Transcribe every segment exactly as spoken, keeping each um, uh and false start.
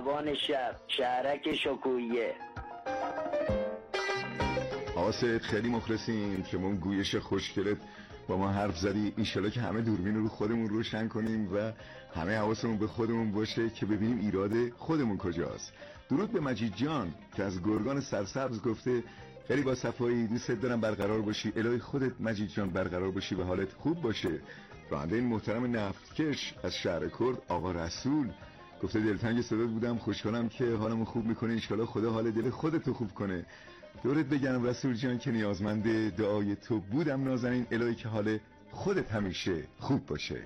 زبان شهر، شهرک شکویه. آقا سید خیلی مخلصیم که ما گویش خوشگلت با ما حرف زدی. ایشالا که همه دوربین رو خودمون روشن کنیم و همه حواسمون به خودمون باشه که ببینیم ایراد خودمون کجاست. درود به مجید جان که از گرگان سرسبز گفته خیلی با صفایی، دوست دارم برقرار باشی. الهی خودت مجید جان برقرار باشی و حالت خوب باشه. راننده این محترم نفتکش از شهر کرد آقا رسول گفته دلتنگ صدات بودم، خوشحالم که حالمو خوب میکنه، انشالله خدا حال دل خودتو خوب کنه. دورت بگم رسول جان که نیازمند دعای تو بودم نازنین. الهی که حال خودت همیشه خوب باشه.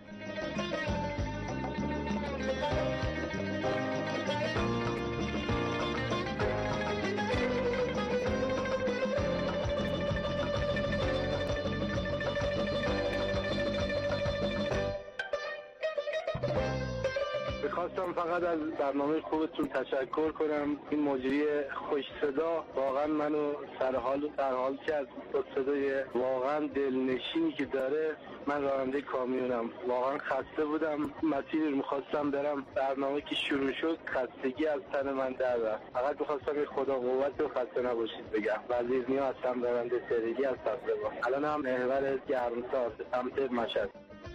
خواستم فقط از برنامه خوبتون تشکر کنم. این مجری خوش صدا واقعا منو سرحال سرحال کرد با صدای واقعا دلنشینی که داره. من راننده کامیونم، واقعا خسته بودم، مسیری رو میخواستم برم، برنامه که شروع شد خستگی از تن من در رفت. فقط میخواستم خدا قوت و خسته نباشید بگم. وزیر نیا هستم، راننده سریلی از تفریبا. الان هم محور گرمسار به سمت مشهد.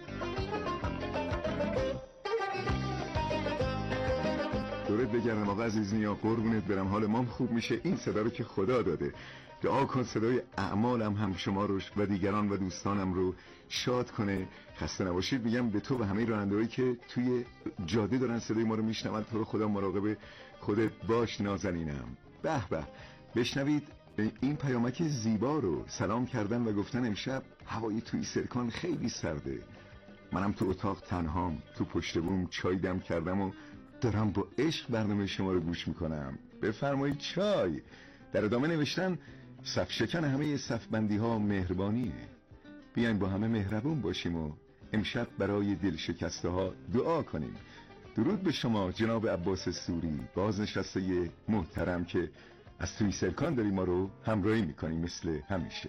دورت بگردم آقا عزیز نیا، قربونت برم، حال مام خوب میشه. این صدا رو که خدا داده، دعا کن صدای اعمالم هم شما رو و دیگران و دوستانم رو شاد کنه. خسته نباشید میگم به تو و همه راننده‌هایی که توی جاده دارن صدای ما رو میشنون. تو رو خدا مراقب خودت باش نازنینم. به به بشنوید این پیامک زیبا رو. سلام کردن و گفتن امشب هوای توی سرکان خیلی سرده، منم تو اتاق تنهام، تو پشت بوم چای دم کردم و دارم با عشق برنامه شما رو گوش میکنم. بفرمایید چای. در ادامه نوشتن صف شکن همه صف بندی ها مهربانیه، بیاین با همه مهربون باشیم و امشب برای دل شکسته ها دعا کنیم. درود به شما جناب عباس سوری، بازنشسته محترم که از توی سرکان داری ما رو همراهی میکنی مثل همیشه.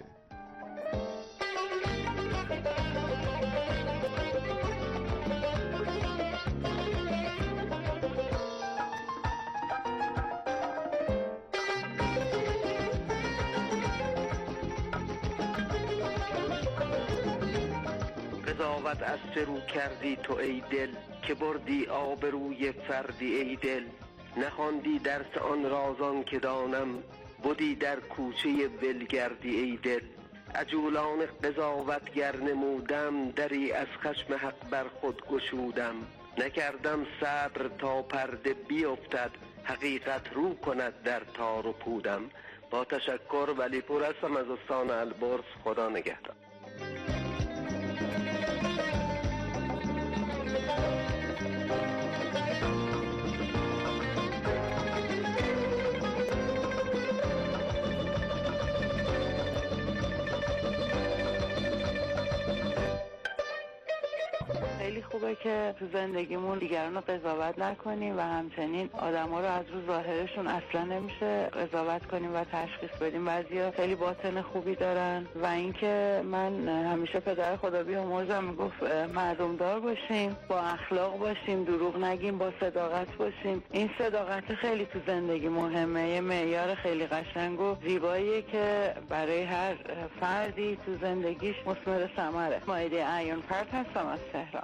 قضاوت از سرو کردی تو ای دل، که بردی آبروی فردی ای دل. نخواندی درس آن رازان که دانم، بودی در کوچه ولگردی ای دل. عجولان قضاوت گر نمودم، دری از خشم حق بر خود گشودم. نکردم صبر تا پرده بیفتد، حقیقت رو کند در تار و پودم. با تشکر ولی پور هستم از استان البرز. خدا نگهدار. خیلی خوبه که تو زندگیمون دیگران رو قضاوت نکنیم و همچنین آدما رو از رو ظاهرشون اصلا نمیشه قضاوت کنیم و تشخیص بدیم. بعضیا خیلی باطن خوبی دارن و اینکه من همیشه پدر خدا بیامرزم میگفت مردم دار باشیم، با اخلاق باشیم، دروغ نگیم، با صداقت باشیم. این صداقت خیلی تو زندگی مهمه، یه معیار خیلی قشنگ و زیباییه که برای هر فردی تو زندگیش مثمر ثمره. مایده عیون پرت هستم از تهران.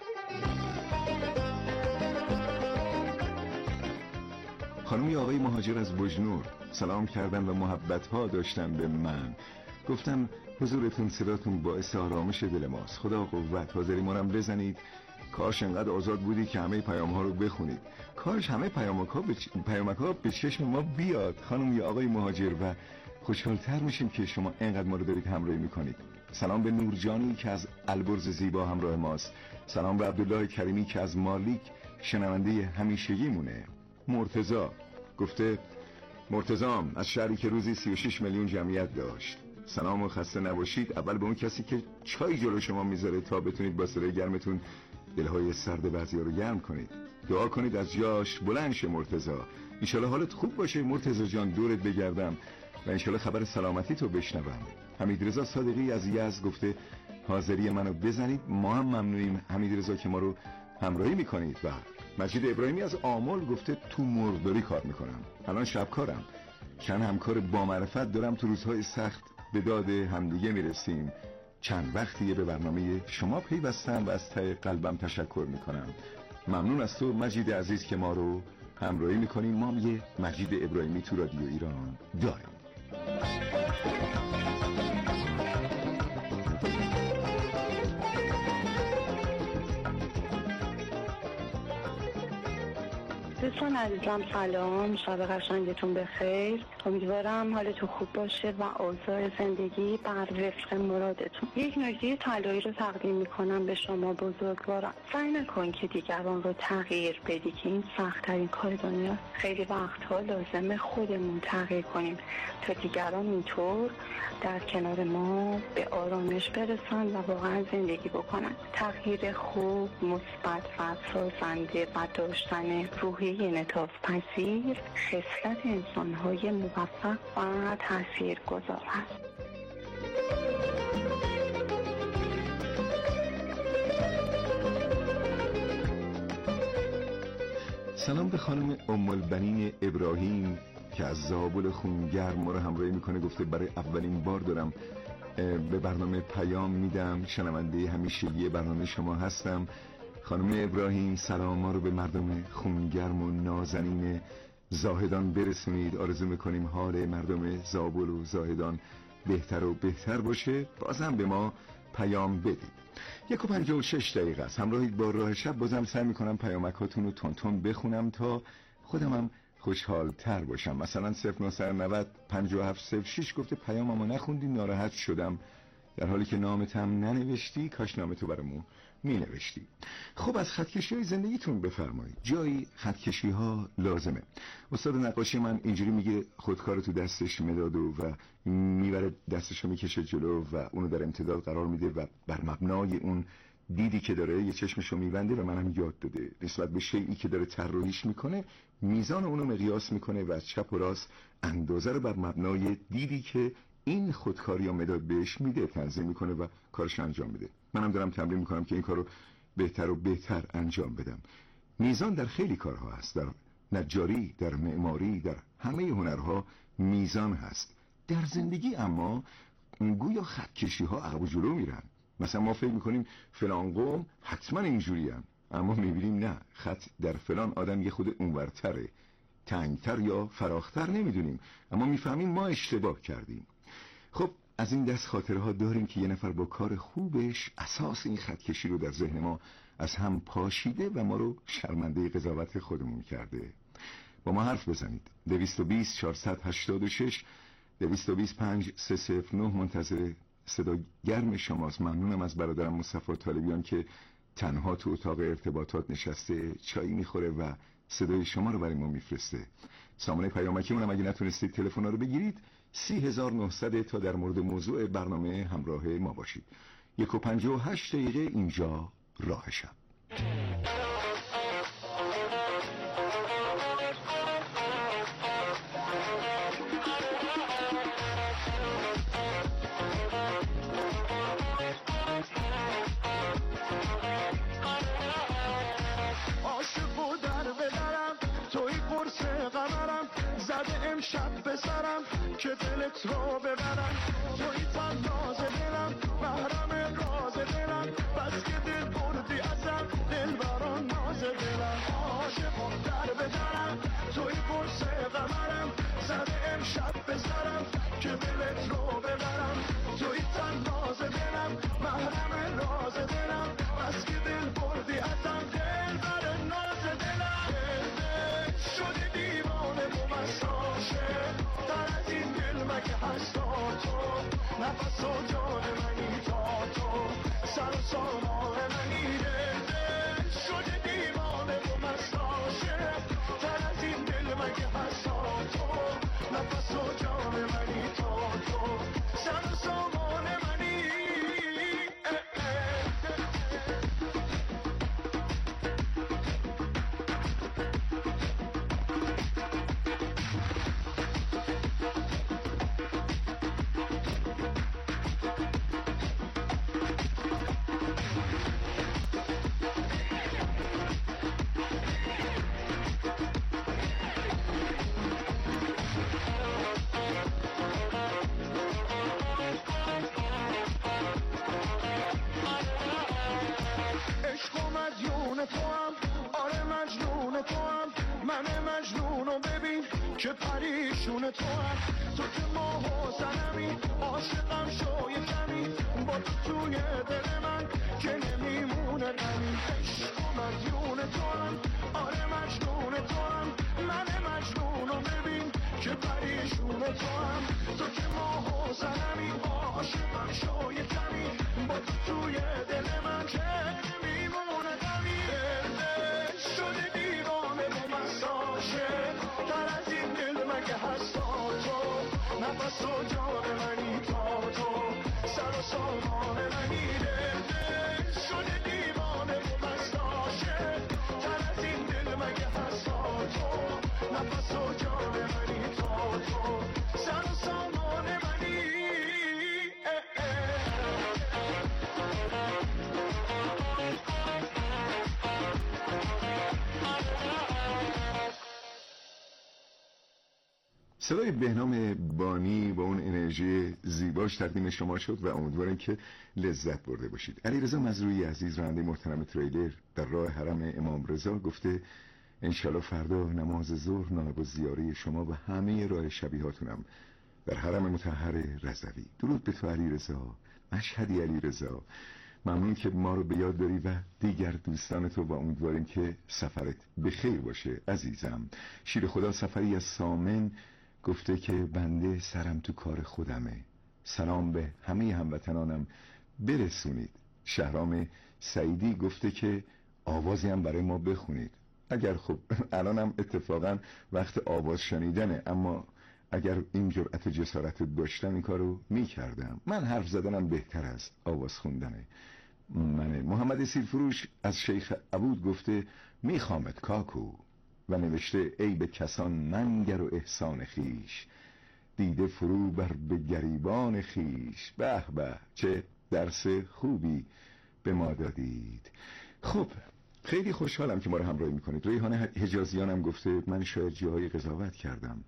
خانومی آقای مهاجر از بجنور سلام کردن و محبت ها داشتن به من. گفتم حضورتون صداتون باعث آرامش دل ماست. خدا قوت، حاضری ما رو بزنید. کاش انقدر آزاد بودی که همه پیام ها رو بخونید. کاش همه پیامک ها به, چ... پیامک ها به چشم ما بیاد خانومی آقای مهاجر و خوشحالتر میشیم که شما انقدر ما رو دارید همراهی میکنید. سلام به نورجانی که از البرز زیبا همراه ماست. سلام به عبدالله کریمی که از مالیک شنونده همیشگی مونه. مرتضی گفته مرتضام از شهری که روزی سی و شش میلیون جمعیت داشت. سلام و خسته نباشید. اول به اون کسی که چای جلو شما میذاره تا بتونید با صدای گرمتون دلهای سرد بعضیا رو گرم کنید. دعا کنید از جاش بلند شه مرتضی. ان شاءالله حالت خوب باشه مرتضی جان. دورت بگردم و ان شاءالله خبر سلامتی تو بشنوم. حمیدرضا صادقی از یزد گفته حاضری منو بزنید. ما هم ممنونیم حمیدرضا که ما رو همراهی میکنید و مجید ابراهیمی از آمل گفته تو مرغداری کار میکنم، الان شبکارم، چند همکار با معرفت دارم، تو روزهای سخت به داد همدیگه میرسیم. چند وقتیه به برنامه شما پیوستم و از ته قلبم تشکر میکنم. ممنون از تو مجید عزیز که ما رو همراهی میکنیم. ما یه مجید ابراهیمی تو رادیو ایران داریم. دوستان عزیزم سلام، شب قشنگتون بخیر. امیدوارم حالتون خوب باشه و اوضاع زندگی بر وفق مرادتون. یک نکته طلایی رو تقدیم میکنم به شما بزرگواران. سعی نکن که دیگران رو تغییر بدی که این سخت‌ترین کار دنیاست. خیلی وقتها لازمه خودمون تغییر کنیم تا دیگران اینطور در کنار ما به آرامش برسن و واقعا زندگی بکنن. تغییر خوب، مثبت و سازنده و داشتن روحی انعطاف پذیر خصلت انسان‌های موفق و تاثیرگذار است. سلام به خانم ام البنین ابراهیم که از زابل خونگرم ما رو همراهی میکنه. گفته برای اولین بار دارم به برنامه پیام میدم، شنونده همیشگی برنامه شما هستم. خانم ابراهیم سلام ما رو به مردم خونگرم و نازنین زاهدان برسونید. آرزو میکنیم حال مردم زابل و زاهدان بهتر و بهتر باشه. بازم به ما پیام بدید. یک و پنجاه و شش دقیقه است. همراهید با راه شب. بازم سعی میکنم پیامکاتون رو تون تون بخونم تا خودمم خوشحال تر باشم. مثلا صفر نه نه صفر پنج هفت صفر شش گفته پیاممو نخوندی ناراحت شدم، در حالی که نامت هم ننوشتی، کاش نامتو برامون می نوشتی. خب از خطکشی های زندگیتون بفرمایید. جایی خطکشی ها لازمه. استاد نقاشی من اینجوری میگه خودکار تو دستش مداد و میبره دستشو میکشه جلو و اونو در امتداد قرار میده و بر مبنای اون دیدی که داره یه چشمشو میبنده و منم یاد داده نسبت به شیئی که داره طراحیش میکنه میزان اونو مقیاس میکنه و از چپ و راست اندازه رو بر مبنای دیدی که این خودکاری یا مداد بهش میده تنظیم میکنه و کارش انجام میده. منم دارم تمرین میکنم که این کارو بهتر و بهتر انجام بدم. میزان در خیلی کارها هست، در نجاری، در معماری، در همه هنرها میزان هست. در زندگی اما گویا خطکشی ها عقب و جلو میرن. مثلا ما فکر میکنیم فلان قوم حتما اینجورین، اما میبینیم نه، خط در فلان آدم یه خود اونورتره، تنگتر یا فراختر نمیدونیم، اما میفهمیم ما اشتباه کردیم. خب از این دست خاطره ها داریم که یه نفر با کار خوبش اساس این خطکشی رو در ذهن ما از هم پاشیده و ما رو شرمنده قضاوت خودمون کرده. با ما حرف بزنید. دویست و بیست چهارصد و هشتاد و شش دویست و بیست پنج سه صفر نه منتظر صدا گرم شماست. ممنونم از برادرم مصطفی طالبیان که تنها تو اتاق ارتباطات نشسته چایی میخوره و صدای شما رو برای ما میفرسته. سامانه پیامکی اونم اگه نتونستید تلفن رو بگیرید سی هزار و نهصد تا در مورد موضوع برنامه همراه ما باشید. یک و پنجاه و هشت دقیقه اینجا راه شب. شب بسرم که دلت رو ببرم، توی تناز دلم، محرم راز دلم، بس که دل بردی ازم، دل بران ناز دلم. عاشقم در بدرم، توی پرس قمرم، زده امشب بسرم که دلت رو ببرم، توی تناز دلم، محرم راز دلم، بس که دل بردی ازم، دل بران ناز دلم. دل شدی دیوانه و مساشه در از این دل مگه هستا تو، نفس و جان منی تا تو، سر و سامان منی. دل دل شده دیوانه و مساشه در از این دل مگه هستا تو، نفس و جان منی تا تو، سر و سامان منی. مجنونو ببین که پریشون تو هم تو که ماه و سنمی عاشقم شوی کمی با تو توی دل من که نمیمونه غمی عشق و مدیون تو هم آره مجنون تو هم من مجنونو ببین که پریشون تو هم تو که ماه و سنمی عاشقم شوی کمی با تو توی دل من که نمیمونه غمی دل شده دیوانه با مساشه تر از این دل مگه هستا تو نفس و جان منی تا تو سر و سامان منی دل شده دیوانه با مساشه تر از این دل مگه هستا تو نفس و جان منی تا تو سر و سامان منی صدای بهنام بانی با اون انرژی زیباش تقدیم شما شد و امیدوارم که لذت برده باشید. علیرضا مزروعی عزیز راننده محترم تریلر در راه حرم امام رضا گفته انشالله فردا نماز ظهر نایب الزیاره شما و همه راه شبیهاتونم در حرم مطهر رضوی. درود به تو علیرضا، مشهدی علیرضا، ممنون که ما رو به یاد داری و دیگر دوستان تو و امیدواریم که سفرت بخیر باشه عزیزم. شیر خدا سفری از سامن گفته که بنده سرم تو کار خودمه، سلام به همه هموطنانم برسونید. شهرام سعیدی گفته که آوازی هم برای ما بخونید. اگر خب الانم اتفاقا وقت آواز شنیدنه، اما اگر این جرأت و جسارت داشتم این کارو میکردم. من حرف زدنم بهتر از آواز خوندنه. منه. محمد سیرفروش از شیخ عبود گفته میخوامت کاکو و نوشته ای به کسان منگر و احسان خیش، دیده فرو بر به گریبان خیش. به به چه درس خوبی به ما دادید. خب خیلی خوشحالم که ما رو همراهی میکنید. ریحانه حجازیان هم گفته من شاید جاهای قضاوت کردم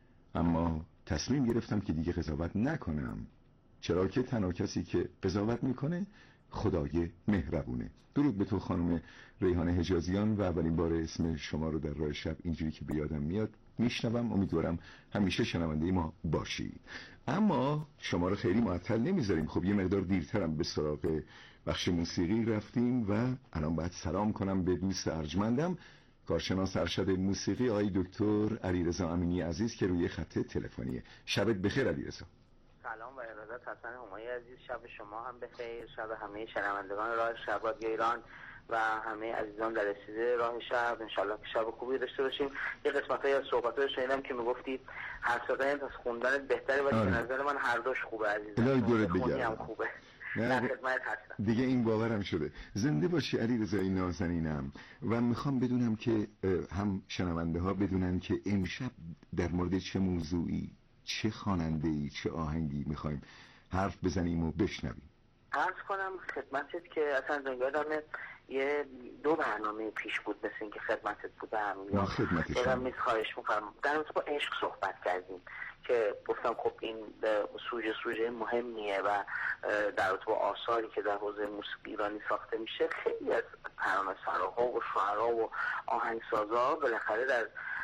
اما تصمیم گرفتم که دیگه قضاوت نکنم، چرا که تنها کسی که قضاوت میکنه خدای مهربونه. درود به تو خانم ریحانه حجازیان و اولین بار اسم شما رو در راه شب اینجوری که به یادم میاد میشنوم. امیدوارم همیشه شنونده ما باشی. اما شما رو خیلی معطل نمیذاریم. خب یه مقدار دیرترم به سراغ بخش موسیقی رفتیم و الان باید سلام کنم به دوست ارجمندم کارشناس ارشد موسیقی آقای دکتر علیرضا امینی عزیز که روی خط تلفنیه. شبت بخیر علیرضا. سلام و ارادت حسن همایی عزیز، شب شما هم بخیر، شب همه شنوندگان راه شب رادیو ایران و همه عزیزان در رسیده راه شب. انشالله که شب خوبی داشته باشیم. یه قسمتایی از صحبت‌ها شنیدم که میگفتید هر صدایت از خوندن بهتره ولی به نظر من هر دوش خوبه عزیزم. الهی دورت بگردم. خوبه. نه خدمت هستم. دیگه این باورم شده. زنده باشی علیرضا نازنینم و میخوام بدونم که هم شنونده ها بدونن که امشب در مورد چه موضوعی، چه خواننده‌ای، چه آهنگی میخوایم حرف بزنیم و بشنویم. عرض کنم خدمتت که اصلا یادمه یه دو برنامه پیش بود مثل این که خدمتت بودم یا خدمتش دارم میز خواهش میکنم در مورد با عشق صحبت کردیم که گفتم خب این سوژه سوژه مهمیه و در رابطه با آثاری که در حوزه موسیقی ایرانی ساخته میشه خیلی از ترانه‌سراها و شعرا و آهنگسازا بالاخره در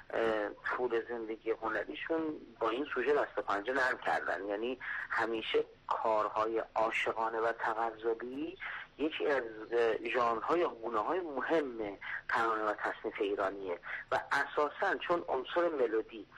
طول زندگی هنریشون با این سوژه دست و پنجه نرم کردن. یعنی همیشه کارهای عاشقانه و تغزلی یکی از ژانرهای یا گونه‌های مهم ترانه و تصنیف ایرانیه و اساساً چون عنصر ملودی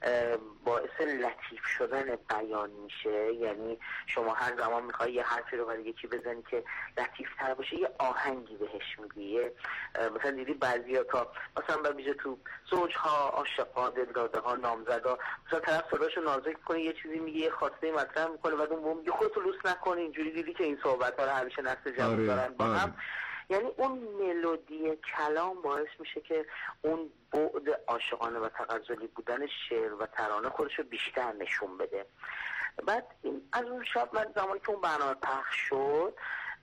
باعث لطیف شدن بیان میشه، یعنی شما هر زمان میخوای یه حرفی رو برای یکی بزنی که لطیف‌تر باشه یه آهنگی بهش میگی. مثلا دیدی بعضیا تا مثلا به ویژه تو زوج‌ها، عاشق‌ها، دلداده‌ها، نامزدها مثلا طرف صداشو نازک می‌کنه یه چیزی میگه، یه خواسته مطرح می‌کنه بعد اون میگه خودت لوس نکن. اینجوری دیدی که این صحبت‌ها رو همیشه نسل جوان دارن با هم. یعنی اون ملودی کلام باعث میشه که اون بعد عاشقانه و تغزلی بودن شعر و ترانه خودش رو بیشتر نشون بده. بعد این از اون شب من زمانی که اون برنامه پخش شد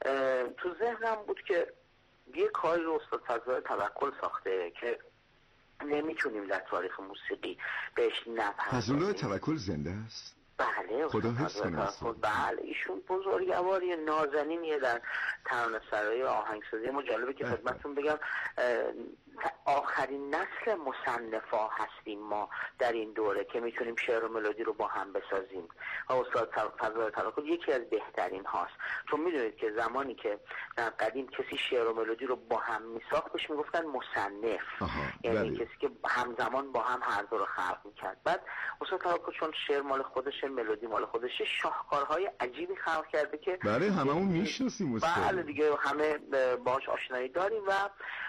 تو ذهنم بود که یه کاری رو استاد فضلالله توکل ساخته که نمیتونیم در تاریخ موسیقی بهش نپردازیم. فضلالله توکل زنده است؟ بله خدا حفظ کنه. بله ایشون بزرگواری نازنینیه در ترانه‌سرایی و آهنگسازی. ما جالبه که خدمتتون بگم آخرین نسل مصنفا هستیم ما در این دوره که میتونیم شعر و ملودی رو با هم بسازیم. استاد فضل توکل یکی از بهترین هاست، چون میدونید که زمانی که در قدیم کسی شعر و ملودی رو با هم میساخت بهش میگفتن مصنف، یعنی کسی که همزمان با هم هر دو رو خلق میکرد. بعد استاد توکل چون شعر مال خودشه، ملودی مال خودشه، شاهکارهای عجیبی خلق کرده که بله هممون میشناسیم استاد. بله دیگه همه باهاش آشنایی داریم و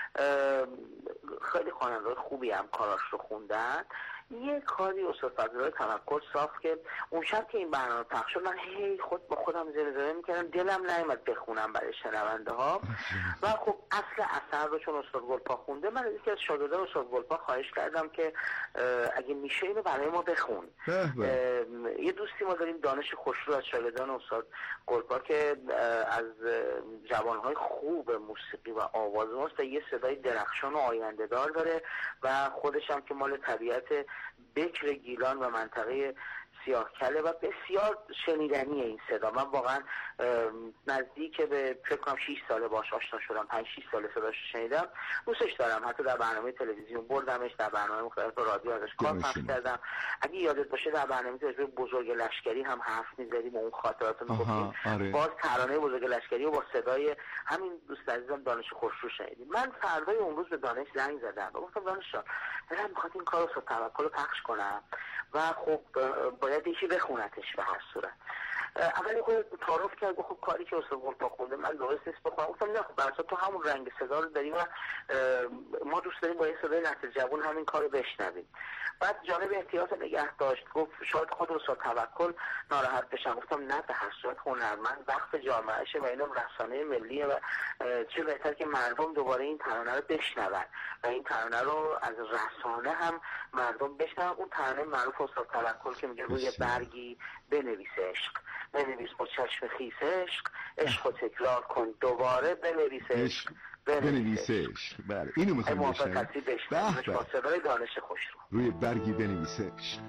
خیلی خواننده خوبی هم کاراش رو خوندن. یه کاری استاد فضل توکل ساخت که اون شب که این برنامه پخش شد من هی خود با خودم زمزمه میکردم، دلم نیامد بخونم برای شنونده ها. و خب اصل اثر رو چون استاد گلپا خونده، من از یکی از شاگردان استاد گلپا خواهش کردم که اگه میشه اینو برای ما بخون. یه دوستی ما داریم دانش خوشرو از شاگردان استاد گلپا که از جوانهای خوب موسیقی و آواز ماست و یه صدای درخشان و آینده دار داره و خودش هم که مال طبیعت بکر گیلان و منطقه سیاهکله و بسیار شنیدنی این صدا. من واقعا نزدیک به فکر کنم شش ساله باش آشنا شدم، پنج شش ساله صداش شنیدم، دوستش دارم. حتی در برنامه تلویزیون بردمش، در برنامه مختلف رادیو ازش کار پخش کردم. اگه یادت باشه در برنامه تلویزیون بزرگ لشکری هم حرف می‌زدیم و اون خاطرات رو می‌گفتیم. آره. باز ترانه بزرگ لشکری و با صدای همین دوست عزیزم دانش خوشرو شنیدیم. من فردای اون روز به دانش زنگ زدم و گفتم دانش جان من می‌خوام این کارو رو توکل رو پخش کنم و خب باید یکی بخونتش به هر صورت. اولی خود تعارف کرد، خب کاری که استاد گلپا خونده من درست نیست بخونم. گفتم نه خب برای تو همون رنگ صدا رو داریم و ما دوست داریم با یه صدای نسل جوان همین کارو بشنویم. بعد جانب احتیاط نگه داشت، گفت شاید خود استاد توکل ناراحت بشن. گفتم نه به هر صورت هنرمند وقت جامعهشه و اینم رسانه ملیه و چه بهتر که مردم دوباره این ترانه رو بشنون و این ترانه رو از رسانه هم مردم بشنون. اون ترانه معروف استاد توکل که میگه روی برگی بنویس عشق، بنویس با چشم خیس عشق، عشق رو تکرار کن دوباره بنویس عشق، بنویس عشق. بله اینو میخوایم بشنویم. به با صدای دانش خوشرو. روی برگی بنویس عشق،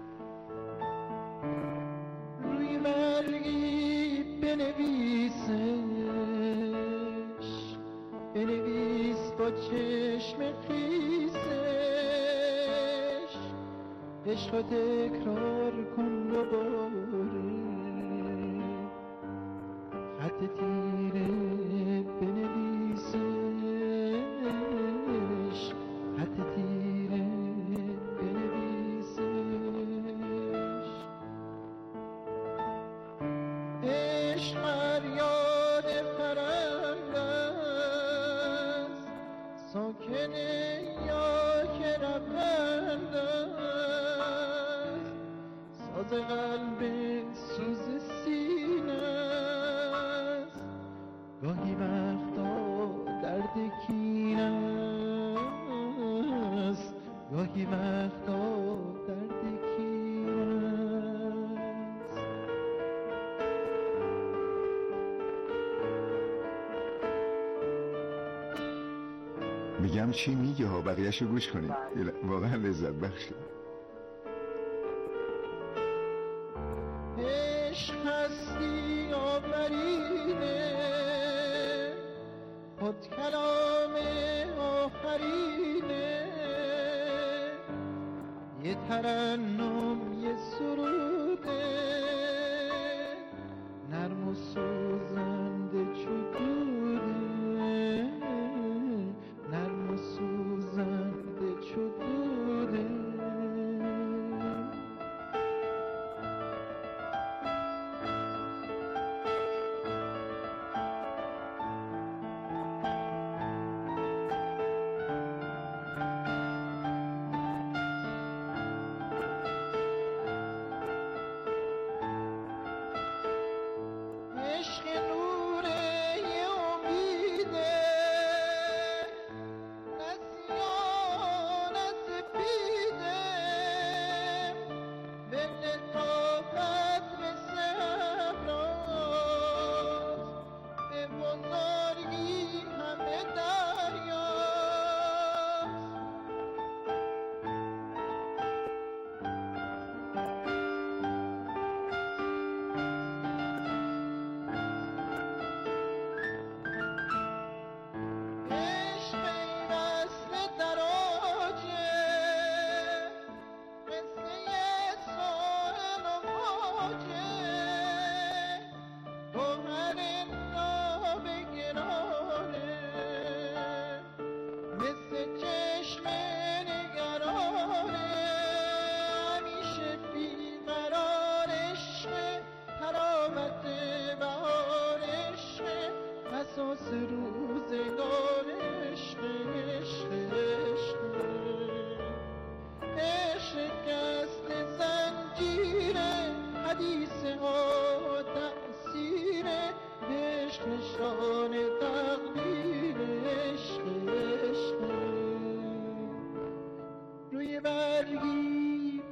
روی برگی بنویس عشق، بنویس با چشم خیس عشق، عشق رو تکرار کن دوباره، خط تیره بنویس عشق، خط تیره بنویس عشق، عشق فریاد پرنده است ساکنه یا که رپنده است، ساز قلب سوز سینه است، گاهی وقتا درد کینه است، گاهی وقتا درد کینه است. میگم چی میگه ها، بقیه‌شو گوش کنید، واقعا لذت بخشه. عشق هستی آفرینه، خود کلام آفرینه، یه ترنم یه سروده، نرم و سوزنده چو دوده، نرم و سوزنده چو دوده. عشق نور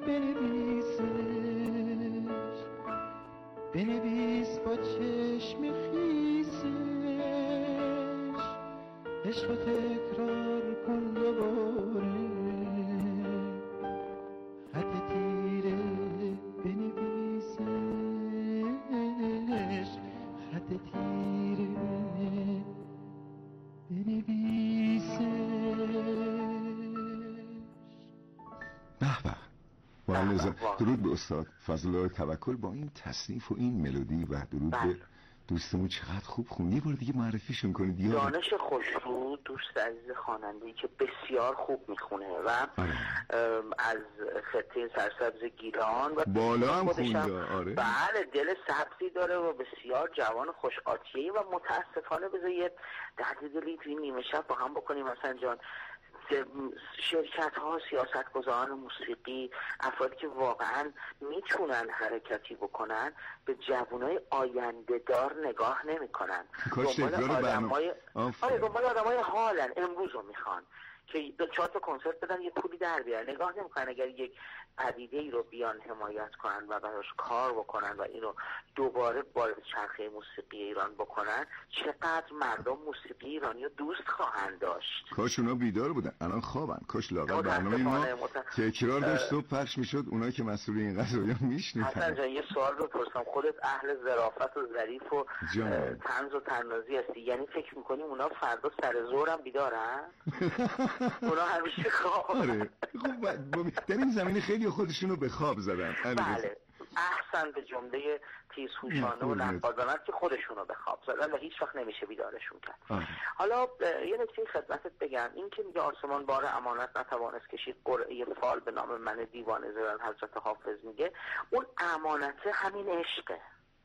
بنویسش، بنویس با چشم خیسش، عشق تکرار کن دوباره، خط تیره بنویسش، خط تیره بنویسش. به به. معلم درود به استاد فضل الله توکل با این تصنیف و این ملودی و درود به دوستمون چقدر خوب خوند. یه بار دیگه معرفیشون کنید. یاد دانش خوشرو، دوست عزیز خواننده‌ای که بسیار خوب میخونه و از خطه سرسبز گیلان و بالا هم خونده. آره بله، دل سبزی داره و بسیار جوان خوش آتیه‌ای و متاسفانه بذار یه درد دلی توی نیمه شب با هم بکنیم مثلا جان. شرکت ها، سیاستگزاران موسیقی، افرادی که واقعا میتونن حرکتی بکنن به جوانای آینده دار نگاه نمی کنن. دنبال آدمای آره دنبال آدمای حالن، امروز رو میخوان که دو چهار تا کنسرت بدن یه پولی در بیارن. نگاه نمیکنن اگر یک پدیده ای رو بیان حمایت کنن و براش کار بکنن و اینو دوباره وارد چرخه موسیقی ایران بکنن، چقدر مردم موسیقی ایرانی رو دوست خواهند داشت. کاش اونا بیدار بودن، الان خوابن. کاش لاغر برنامه ما تکرار داشت و پخش میشد، اونا که مسئول این قضایا میشنیدن. حسن جان یه سوال رو پرسم، خودت اهل ظرافت و ظریف و طنز و طنازی هستی، یعنی فکر میکنی اونا فردا سر ظهر هم بیدارن؟ اونا همیشه خواب. آره خب در این زمینه خیلی خودشونو به خواب زدن. بله احسن به جمله تیزهوشانه و نقادانت که خودشونو به خواب زدن و هیچ وقت نمیشه بیدارشون کرد. آه. حالا یه نکته خدمتت بگم، این که میگه آسمان بار امانت نتوانست کشید، قرعه فال به نام من دیوانه زدن حضرت حافظ میگه، اون امانته همین عشقه.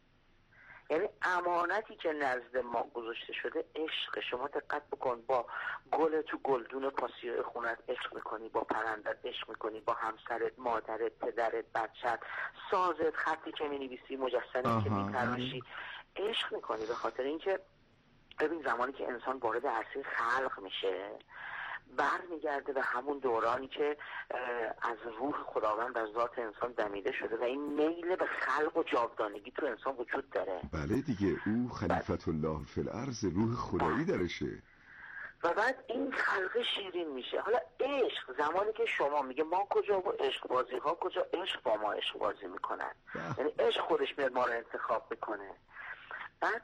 یعنی امانتی که نزد ما گذاشته شده عشق. شما دقت بکن، با گل تو گلدون پاسیو خونت عشق میکنی، با پرندت عشق میکنی، با همسرت، مادرت، پدرت، بچت، سازت، خطی که مینویسی، مجسمی که میتراشی عشق میکنی. به خاطر اینکه ببین زمانی که انسان وارد عرصه خلق میشه برمیگرده به همون دورانی که از روح خداوند از ذات انسان دمیده شده و این میل به خلق و جاودانگی تو انسان وجود داره. بله دیگه، او خلیفت الله فی الارض، روح خدایی درشه و بعد این خلق شیرین میشه. حالا عشق زمانی که شما میگه ما کجا با عشق بازی ها کجا، عشق با ما عشق بازی میکنن، یعنی عشق خودش میاد ما رو انتخاب میکنه. بعد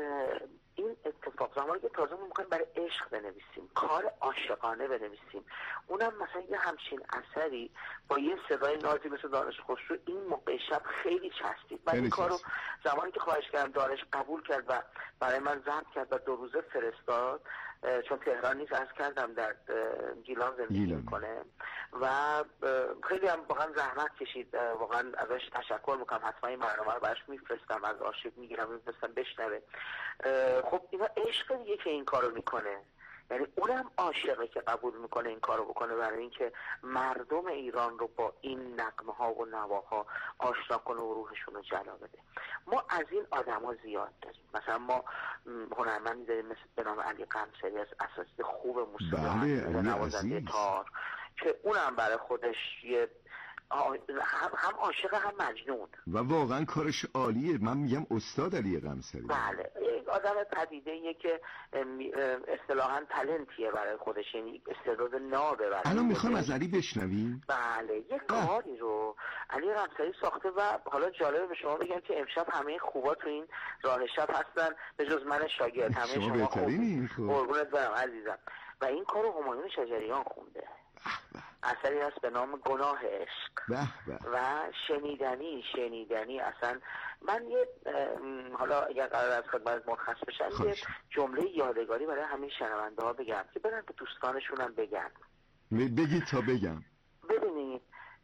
این اتفاق زمانی که تازه ما میخوایم برای عشق بنویسیم، کار عاشقانه بنویسیم، اونم مثلا یه همچین اثری با یه صدای نازی مثل دانش خوشرو این موقع شب خیلی چسبید. من این کارو زمانی که خواهش کردم دانش قبول کرد و برای من ضبط کرد و دو روزه فرستاد، چون تهران نیست عرض کردم در گیلان زندگی میکنه و خیلی هم واقعا زحمت کشید، واقعا ازش تشکر میکنم. حتما این برنامه رو براش میفرستم، از آرشیو میگیرم میفرستم بشنوه. خب اینا عشق دیگه که این کارو میکنه، یعنی اونم عاشقه که قبول میکنه این کارو بکنه برای اینکه مردم ایران رو با این نغمه ها و نواها آشنا کنه و روحشون رو جلا بده. ما از این آدم ها زیاد داریم. مثلا ما هنرمندی داریم مثل به نام علی قمصری از اساتید خوب موسیقی نوازنده تار که اونم برای خودش یه هم عاشق هم مجنون و واقعا کارش عالیه. من میگم استاد علی قمصری. بله، یک آدم پدیده‌ایه که اصطلاحاً تالنتیه برای خودش، یعنی استعداد نابه برای. الان میخوام از علی بشنویم. بله، یک کاری رو علی قمصری ساخته و حالا جالبه به شما بگم که امشب همه خوبا تو این راه شب هستن به جز من شاگرد. همه شما, شما خوبی قربونت برم عزیزم. و این کارو همایون شجریان خونده. اثری هست به نام گناه عشق و شنیدنی شنیدنی اصلا. من یه حالا اگر قرار از خدمت مرخص بشم یه جمله یادگاری برای همین شنونده ها بگم که برن به دوستانشون هم بگن. بگید تا بگم. ببینید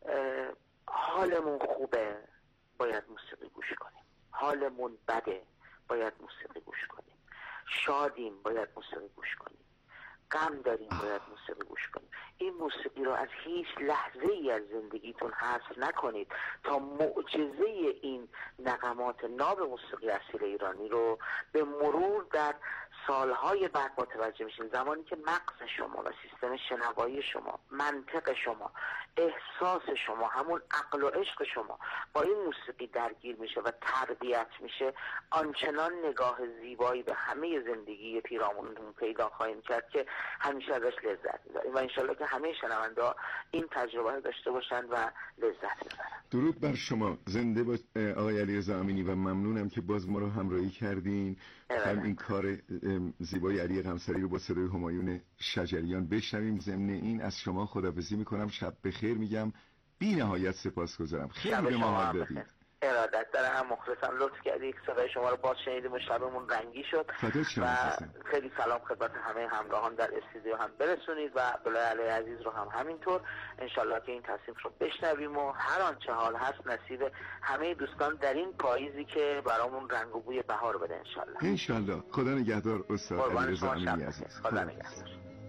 حالمون خوبه باید موسیقی گوش کنیم، حالمون بده باید موسیقی گوش کنیم، شادیم باید موسیقی گوش کنیم، غم داریم باید موسیقی گوش کنیم. این موسیقی رو از هیچ لحظه ای از زندگیتون حذف نکنید تا معجزه این نغمات ناب موسیقی اصیل ایرانی رو به مرور در سالهای بعد متوجه میشین زمانی که مغز شما و سیستم شنوایی شما، منطق شما، احساس شما، همون عقل و عشق شما با این موسیقی درگیر میشه و تربیت میشه، آنچنان نگاه زیبایی به همه زندگی پیرامونتون پیدا خواهیم کرد که همیشه ازش لذت میبریم و انشالله که همه شنونده این تجربه رو داشته باشن و لذت ببرن. درود بر شما، زنده با آقای علیرضا امینی و ممنونم که باز ما رو همراهی کردین. هم این کار زیبای علی قمصری رو با صدای همایون شجریان بشنویم. ضمن این از شما خداحافظی میکنم، شب بخیر میگم، بی نهایت سپاسگزارم، خیلی به ما حال دادید. ارادت دارم، مخلصم، لطف کردید، صدای شما رو باز شنیدیم و شبمون رنگی شد و خیلی سلام خدمت همه همراهان در استودیو هم برسونید و عبدالله علی عزیز رو هم همینطور. انشالله که این تصنیف رو بشنویم و هر آنچه حال هست نصیب همه دوستان در این پاییزی که برامون رنگ و بوی بهار بده انشالله. انشالله. خدا نگهدار استاد علیرضا امینی عزیز. خدا نگهدار.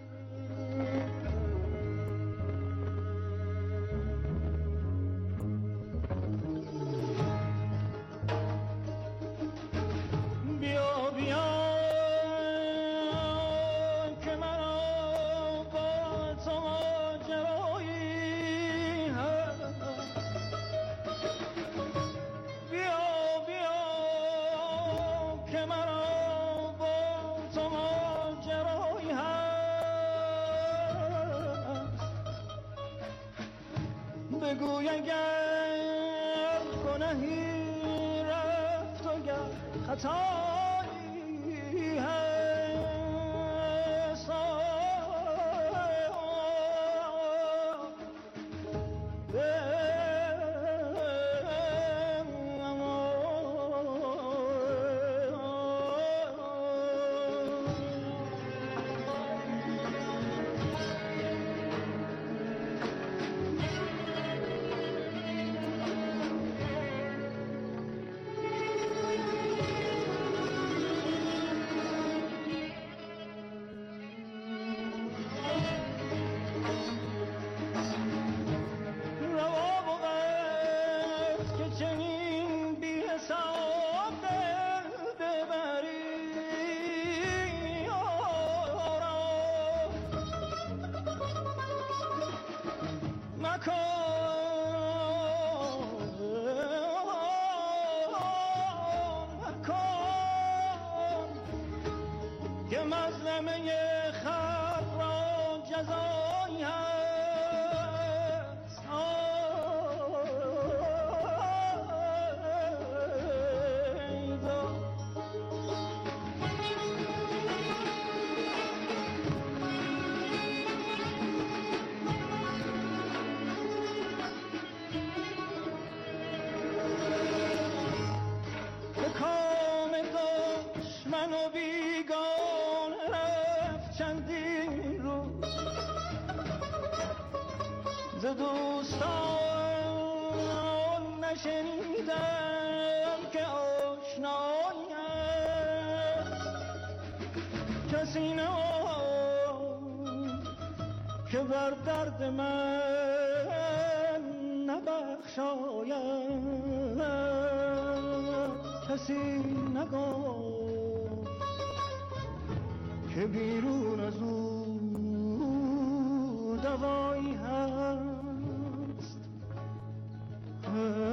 بگوی اگر گناهی رفت و گر خطایی هست ز دوستان نشنیدم که آشنایی کسی نماند که بر درد من نبخشاید، کسی نگفت که بیرون از او دوایی هست.